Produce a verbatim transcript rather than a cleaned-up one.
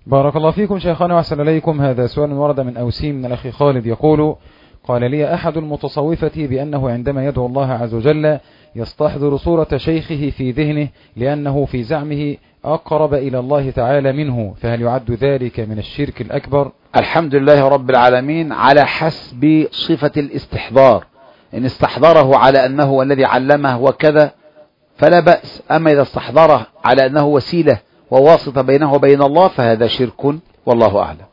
بارك الله فيكم شيخنا وأحسن إليكم. هذا سؤال ورد من أوسيم من الأخ خالد يقول: قال لي أحد المتصوفة بأنه عندما يدعو الله عز وجل يستحضر صورة شيخه في ذهنه لأنه في زعمه أقرب إلى الله تعالى منه، فهل يعد ذلك من الشرك الأكبر؟ الحمد لله رب العالمين، على حسب صفة الاستحضار. إن استحضره على أنه الذي علمه وكذا فلا بأس، أما إذا استحضره على أنه وسيلة وواسطة بينه وبين الله فهذا شرك، والله أعلم.